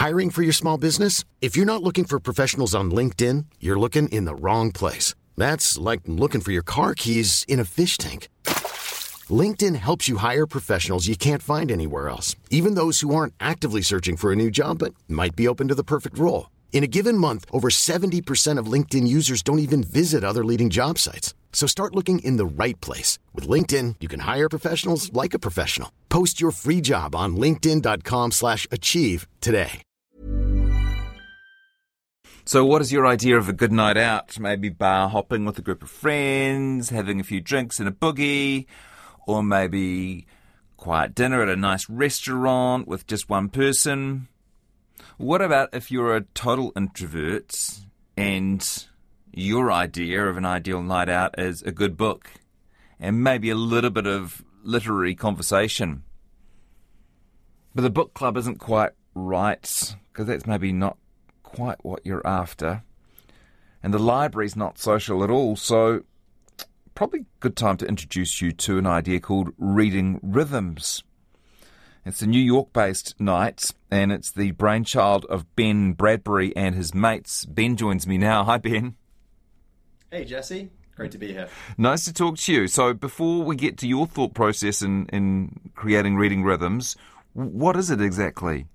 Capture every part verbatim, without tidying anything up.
Hiring for your small business? If you're not looking for professionals on LinkedIn, you're looking in the wrong place. That's like looking for your car keys in a fish tank. LinkedIn helps you hire professionals you can't find anywhere else, even those who aren't actively searching for a new job but might be open to the perfect role. In a given month, over seventy percent of LinkedIn users don't even visit other leading job sites. So start looking in the right place. With LinkedIn, you can hire professionals like a professional. Post your free job on linkedin.com slash achieve today. So what is your idea of a good night out? Maybe bar hopping with a group of friends, having a few drinks and a boogie, or maybe quiet dinner at a nice restaurant with just one person. What about if you're a total introvert and your idea of an ideal night out is a good book and maybe a little bit of literary conversation? But the book club isn't quite right, because that's maybe not quite what you're after. And the library's not social at all, so probably a good time to introduce you to an idea called Reading Rhythms. It's a New York-based night, and it's the brainchild of Ben Bradbury and his mates. Ben joins me now. Hi, Ben. Hey, Jesse. Great to be here. Nice to talk to you. So before we get to your thought process in, in creating Reading Rhythms, what is it exactly?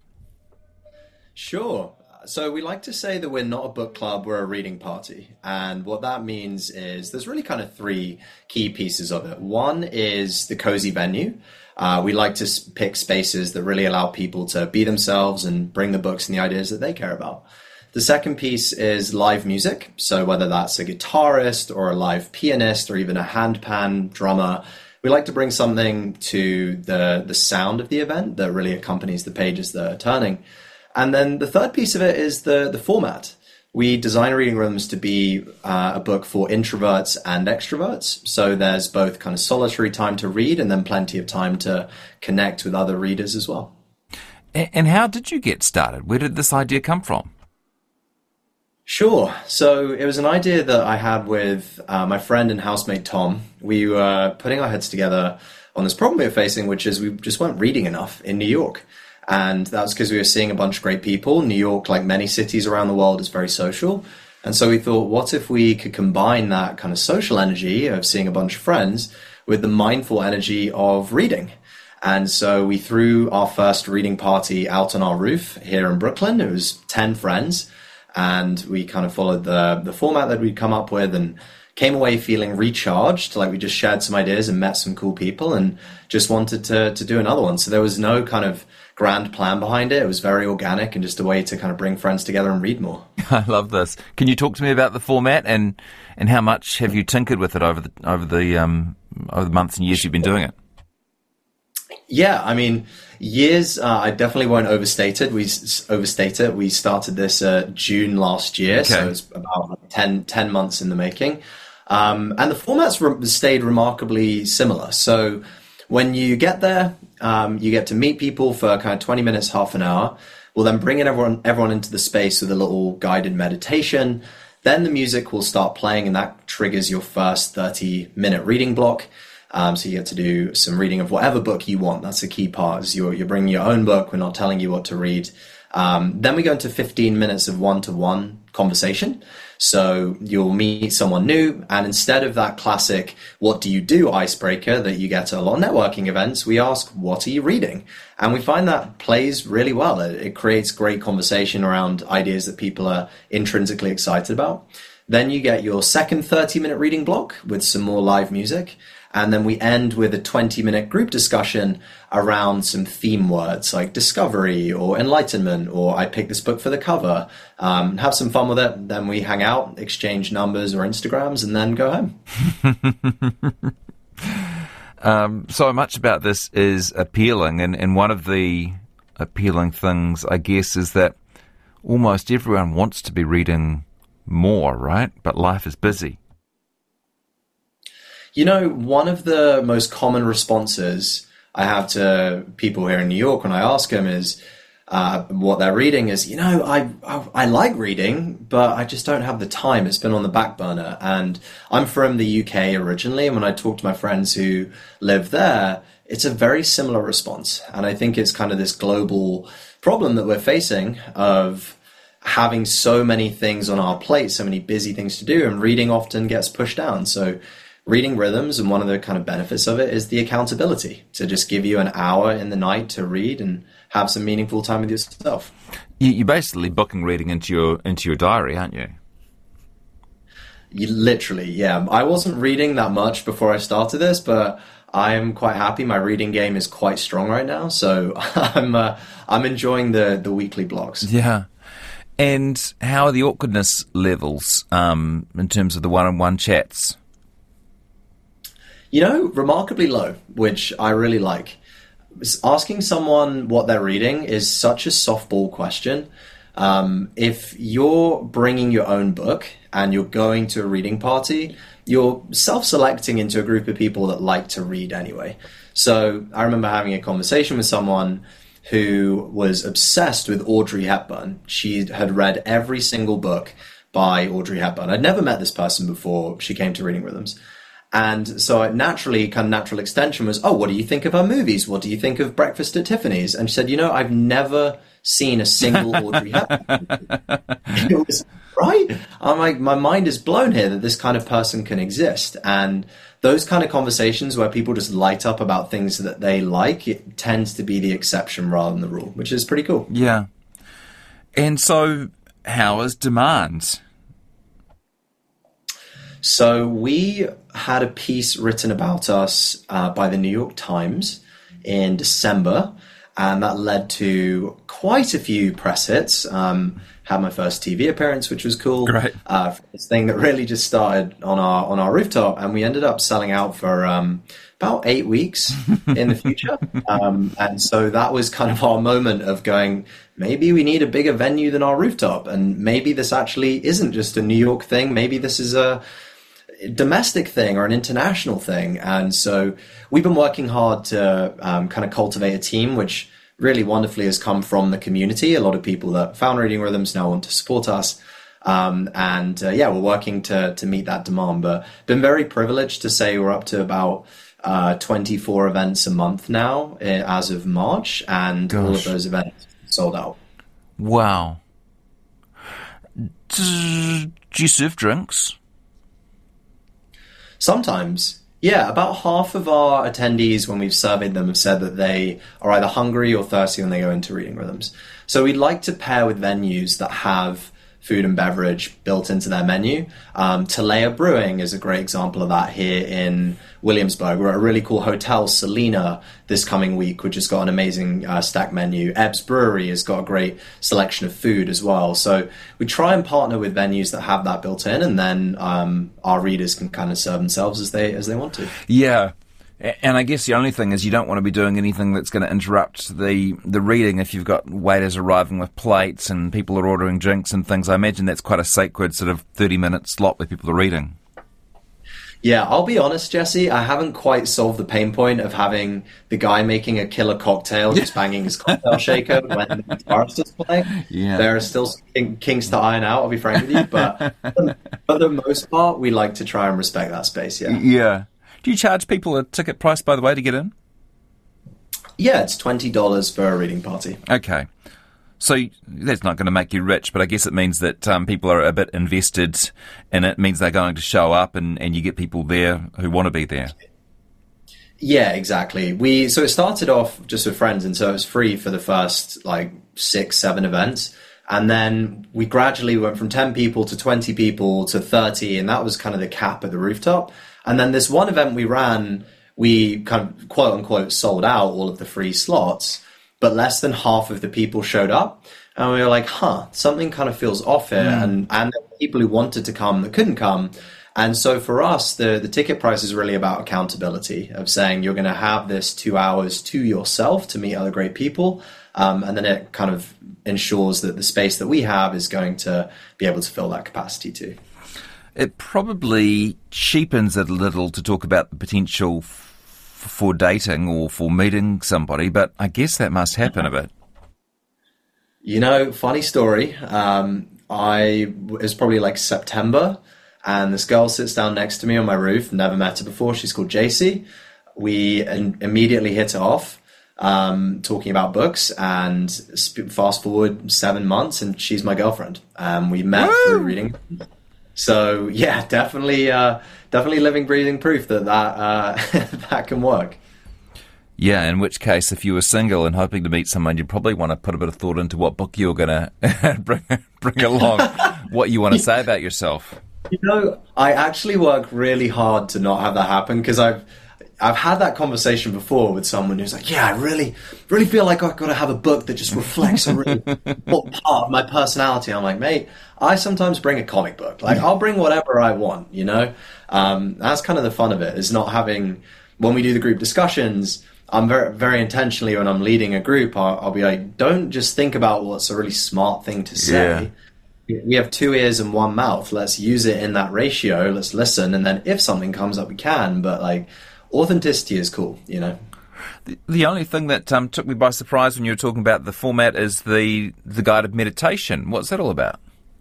Sure. So we like to say that we're not a book club, we're a reading party. And what that means is there's really kind of three key pieces of it. One is the cozy venue. Uh, we like to pick spaces that really allow people to be themselves and bring the books and the ideas that they care about. The second piece is live music. So whether that's a guitarist or a live pianist or even a handpan drummer, we like to bring something to the, the sound of the event that really accompanies the pages that are turning. And then the third piece of it is the, the format. We design Reading Rhythms to be uh, a book for introverts and extroverts. So there's both kind of solitary time to read and then plenty of time to connect with other readers as well. And how did you get started? Where did this idea come from? Sure. So it was an idea that I had with uh, my friend and housemate Tom. We were putting our heads together on this problem we were facing, which is we just weren't reading enough in New York. And that was because we were seeing a bunch of great people. New York, like many cities around the world, is very social. And so we thought, what if we could combine that kind of social energy of seeing a bunch of friends with the mindful energy of reading? And so we threw our first reading party out on our roof here in Brooklyn. It was ten friends. And we kind of followed the, the format that we'd come up with and came away feeling recharged, like we just shared some ideas and met some cool people and just wanted to, to do another one. So there was no kind of grand plan behind it. It was very organic and just a way to kind of bring friends together and read more. I love this. Can you talk to me about the format and, and how much have you tinkered with it over the over the um over the months and years you've been doing it? Yeah, I mean, years. Uh, I definitely won't overstate it. We s- overstate it. We started this uh, June last year, Okay. so it's about ten, ten months in the making. Um, and the formats re- stayed remarkably similar. So when you get there, um, you get to meet people for kind of twenty minutes, half an hour. We'll then bring in everyone, everyone into the space with a little guided meditation. Then the music will start playing, and that triggers your first thirty minute reading block. Um, so you get to do some reading of whatever book you want. That's a key part. Is you're, you're bringing your own book. We're not telling you what to read. Um, then we go into fifteen minutes of one-to-one conversation. So you'll meet someone new, and instead of that classic "what do you do" icebreaker that you get at a lot of networking events, we ask, "What are you reading?" And we find that plays really well. It, it creates great conversation around ideas that people are intrinsically excited about. Then you get your second thirty minute reading block with some more live music. And then we end with a twenty minute group discussion around some theme words like discovery or enlightenment, or I picked this book for the cover. Um, have some fun with it. Then we hang out, exchange numbers or Instagrams, and then go home. um, so much about this is appealing. And, and one of the appealing things, I guess, is that almost everyone wants to be reading more, right? But life is busy. You know, one of the most common responses I have to people here in New York when I ask them is uh, what they're reading is, you know, I, I I like reading, but I just don't have the time. It's been on the back burner. And I'm from the U K originally, and when I talk to my friends who live there, it's a very similar response. And I think it's kind of this global problem that we're facing of having so many things on our plate, so many busy things to do, and reading often gets pushed down. So reading rhythms, and one of the kind of benefits of it is the accountability, to just give you an hour in the night to read and have some meaningful time with yourself. You're basically booking reading into your into your diary, aren't you? You literally, yeah. I wasn't reading that much before I started this, but I am quite happy. My reading game is quite strong right now, so I'm uh, I'm enjoying the the weekly blogs. Yeah. And how are the awkwardness levels um, in terms of the one-on-one chats? You know, remarkably low, which I really like. Asking someone what they're reading is such a softball question. Um, if you're bringing your own book and you're going to a reading party, you're self-selecting into a group of people that like to read anyway. So I remember having a conversation with someone who was obsessed with Audrey Hepburn. She had read every single book by Audrey Hepburn. I'd never met this person before she came to Reading Rhythms. And so it naturally, kind of natural extension was, oh, what do you think of her movies? What do you think of Breakfast at Tiffany's? And she said, you know, I've never seen a single Audrey Hepburn. It was, right? I'm like, my mind is blown here that this kind of person can exist. And those kind of conversations where people just light up about things that they like, it tends to be the exception rather than the rule, which is pretty cool. Yeah. And so how is demand? So we had a piece written about us uh, by the New York Times in December, and that led to quite a few press hits. Um, had my first T V appearance, which was cool. Great. Uh, this thing that really just started on our on our rooftop, and we ended up selling out for um, about eight weeks in the future. Um, and so that was kind of our moment of going, maybe we need a bigger venue than our rooftop, and maybe this actually isn't just a New York thing. Maybe this is a domestic thing or an international thing. And so we've been working hard to um, kind of cultivate a team, which really wonderfully has come from the community. A lot of people that found Reading Rhythms now want to support us. Um, and uh, yeah, we're working to to meet that demand, but been very privileged to say we're up to about uh, twenty-four events a month now uh, as of March, and Gosh. all of those events sold out. Wow. Do you serve drinks? Sometimes, yeah. About half of our attendees, when we've surveyed them, have said that they are either hungry or thirsty when they go into Reading Rhythms. So we'd like to pair with venues that have food and beverage built into their menu. Um, Talea Brewing is a great example of that here in Williamsburg. We're at a really cool hotel, Selena, this coming week, which has got an amazing uh, stack menu. Ebbs Brewery has got a great selection of food as well. So we try and partner with venues that have that built in, and then um, our readers can kind of serve themselves as they as they want to. Yeah. And I guess the only thing is you don't want to be doing anything that's going to interrupt the, the reading if you've got waiters arriving with plates and people are ordering drinks and things. I imagine that's quite a sacred sort of thirty-minute slot where people are reading. Yeah, I'll be honest, Jesse, I haven't quite solved the pain point of having the guy making a killer cocktail just banging his cocktail shaker when the guitarist is playing. Yeah. There are still some kinks to iron out, I'll be frank with you, but for the most part, we like to try and respect that space, yeah. Yeah. Do you charge people a ticket price, by the way, to get in? Yeah, it's twenty dollars for a reading party. Okay. So that's not going to make you rich, but I guess it means that um, people are a bit invested in it. It means they're going to show up and, and you get people there who want to be there. Yeah, exactly. We So it started off just with friends, and so it was free for the first like six, seven events. And then we gradually went from ten people to twenty people to thirty, and that was kind of the cap at the rooftop. And then this one event we ran, we kind of quote unquote sold out all of the free slots, but less than half of the people showed up. And we were like, huh, something kind of feels off here. Mm. And, and there were people who wanted to come that couldn't come. And so for us, the, the ticket price is really about accountability, of saying you're going to have this two hours to yourself to meet other great people. Um, and then it kind of ensures that the space that we have is going to be able to fill that capacity too. It probably cheapens it a little to talk about the potential f- for dating or for meeting somebody, but I guess that must happen a bit. You know, funny story. Um, I it was probably like September, and this girl sits down next to me on my roof. Never met her before. She's called J C. we in- immediately hit it off, um, talking about books, and sp- fast forward seven months and she's my girlfriend. Um, we met Woo! through reading. So yeah, definitely, uh, definitely living, breathing proof that that, uh, that can work. Yeah, in which case, if you were single and hoping to meet someone, you'd probably want to put a bit of thought into what book you're going to bring, bring along, what you want to say about yourself. You know, I actually work really hard to not have that happen, because I've I've had that conversation before with someone who's like, yeah, I really, really feel like I've got to have a book that just reflects a really important part of my personality. I'm like, mate, I sometimes bring a comic book. Like, I'll bring whatever I want, you know? Um, that's kind of the fun of it, is not having, when we do the group discussions, I'm very, very intentionally, when I'm leading a group, I'll, I'll be like, don't just think about what's a really smart thing to say. Yeah. We have two ears and one mouth. Let's use it in that ratio. Let's listen. And then if something comes up, we can. But like, authenticity is cool, you know? The, the only thing that um, took me by surprise when you were talking about the format is the, the guided meditation. What's that all about?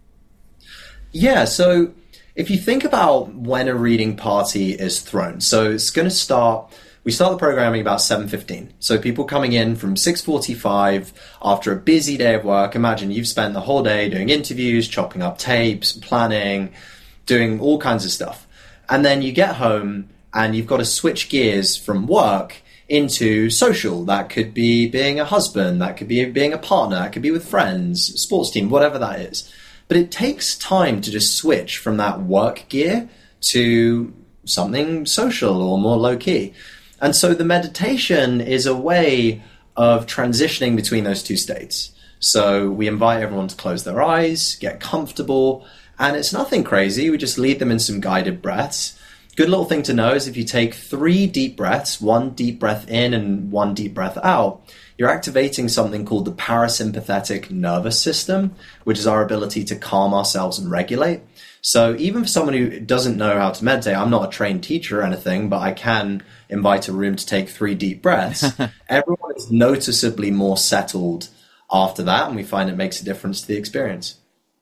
Yeah, so if you think about when a reading party is thrown, so it's going to start... We start the programming about seven fifteen. So people coming in from six forty-five after a busy day of work. Imagine you've spent the whole day doing interviews, chopping up tapes, planning, doing all kinds of stuff. And then you get home and you've got to switch gears from work into social. That could be being a husband, that could be being a partner, that could be with friends, sports team, whatever that is. But it takes time to just switch from that work gear to something social or more low-key. And so the meditation is a way of transitioning between those two states. So we invite everyone to close their eyes, get comfortable, and it's nothing crazy. We just lead them in some guided breaths. Good little thing to know is if you take three deep breaths, one deep breath in and one deep breath out, you're activating something called the parasympathetic nervous system, which is our ability to calm ourselves and regulate. So even for someone who doesn't know how to meditate, I'm not a trained teacher or anything, but I can invite a room to take three deep breaths. Everyone is noticeably more settled after that, and we find it makes a difference to the experience.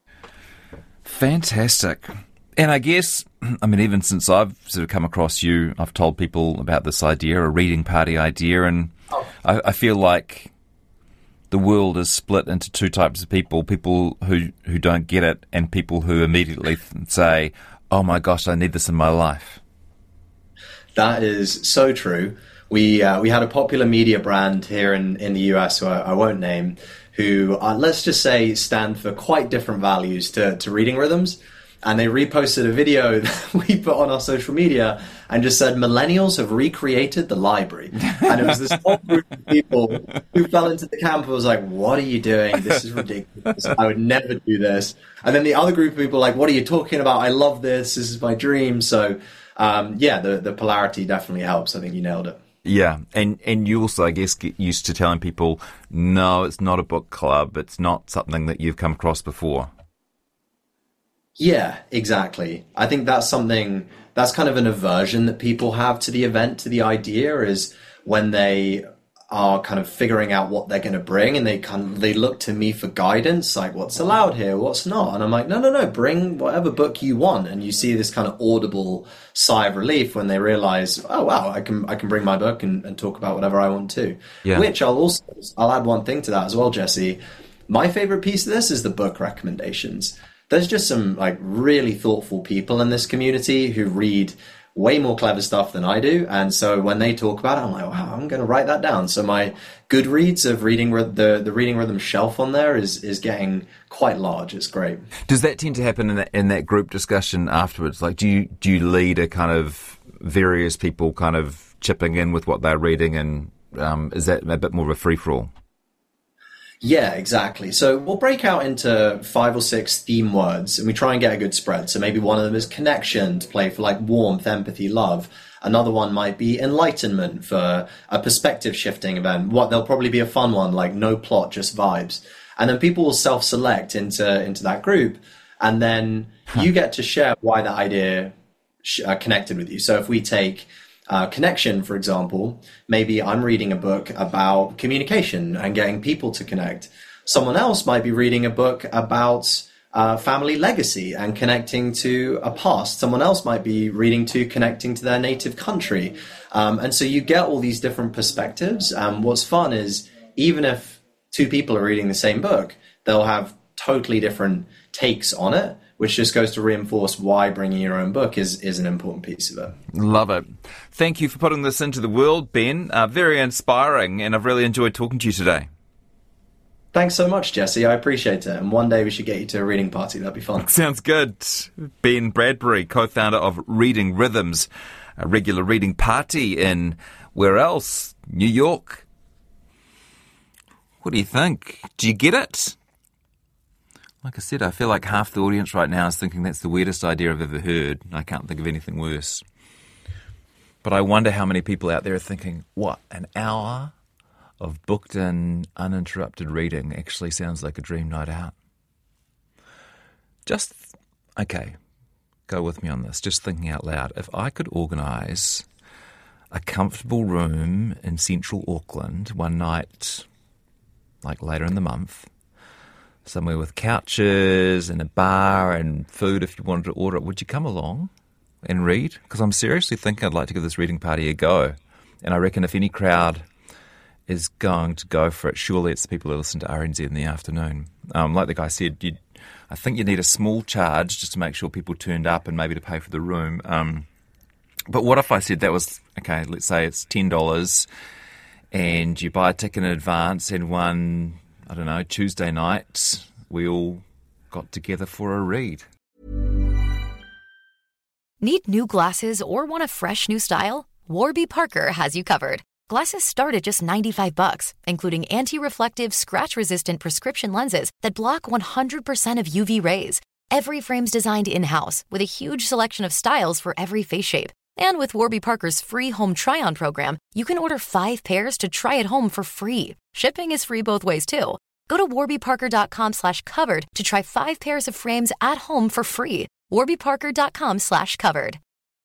Fantastic. And I guess, I mean, even since I've sort of come across you, I've told people about this idea, a reading party idea, and oh. I, I feel like the world is split into two types of people, people who, who don't get it and people who immediately say, oh my gosh, I need this in my life. That is so true. We uh, we had a popular media brand here in, in the U S, who I, I won't name, who, uh, let's just say, stand for quite different values to, to reading rhythms. And they reposted a video that we put on our social media and just said, millennials have recreated the library. And it was this whole group of people who fell into the camp and was like, what are you doing? This is ridiculous. I would never do this. And then the other group of people were like, what are you talking about? I love this. This is my dream. So, um, yeah, the, the polarity definitely helps. I think you nailed it. Yeah, and, and you also, I guess, get used to telling people, no, it's not a book club. It's not something that you've come across before. Yeah, exactly. I think that's something, that's kind of an aversion that people have to the event, to the idea, is when they are kind of figuring out what they're going to bring and they kind of, they look to me for guidance, like what's allowed here, what's not. And I'm like, no, no, no, bring whatever book you want. And you see this kind of audible sigh of relief when they realize, oh, wow, I can, I can bring my book and, and talk about whatever I want to. Yeah. Which I'll also, I'll add one thing to that as well, Jesse. My favorite piece of this is the book recommendations. There's just some like really thoughtful people in this community who read way more clever stuff than I do. And so when they talk about it, I'm like, wow, I'm going to write that down. So my Goodreads of reading, the, the reading rhythm shelf on there is, is getting quite large. It's great. Does that tend to happen in that, in that group discussion afterwards? Like, do you, do you lead a kind of various people kind of chipping in with what they're reading? And um, is that a bit more of a free-for-all? Yeah, exactly. So we'll break out into five or six theme words and we try and get a good spread. So maybe one of them is connection, to play for like warmth, empathy, love. Another one might be enlightenment, for a perspective shifting event. What there'll probably be a fun one like no plot, just vibes. And then people will self-select into, into that group. And then huh. you get to share why that idea sh- uh, connected with you. So if we take Uh, connection, for example, maybe I'm reading a book about communication and getting people to connect. Someone else might be reading a book about uh, family legacy and connecting to a past. Someone else might be reading to connecting to their native country. Um, and so you get all these different perspectives. And what's fun is even if two people are reading the same book, they'll have totally different takes on it, which just goes to reinforce why bringing your own book is, is an important piece of it. Love it. Thank you for putting this into the world, Ben. Uh, very inspiring, and I've really enjoyed talking to you today. Thanks so much, Jesse. I appreciate it. And one day we should get you to a reading party. That'd be fun. Sounds good. Ben Bradbury, co-founder of Reading Rhythms, a regular reading party in, where else? New York. What do you think? Do you get it? Like I said, I feel like half the audience right now is thinking that's the weirdest idea I've ever heard. I can't think of anything worse. But I wonder how many people out there are thinking, what, an hour of booked-in, uninterrupted reading actually sounds like a dream night out. Just, okay, go with me on this, just thinking out loud. If I could organise a comfortable room in central Auckland one night, like later in the month, somewhere with couches and a bar and food if you wanted to order it, would you come along and read? Because I'm seriously thinking I'd like to give this reading party a go. And I reckon if any crowd is going to go for it, surely it's the people who listen to R N Z in the afternoon. Um, like the guy said, you'd, I think you need a small charge just to make sure people turned up and maybe to pay for the room. Um, but what if I said that was, okay, let's say it's ten dollars and you buy a ticket in advance, and one, I don't know, Tuesday night, we all got together for a read. Need new glasses or want a fresh new style? Warby Parker has you covered. Glasses start at just ninety-five bucks, including anti-reflective, scratch-resistant prescription lenses that block one hundred percent of U V rays. Every frame's designed in-house with a huge selection of styles for every face shape. And with Warby Parker's free home try-on program, you can order five pairs to try at home for free. Shipping is free both ways, too. Go to warbyparker.com slash covered to try five pairs of frames at home for free. warbyparker.com slash covered.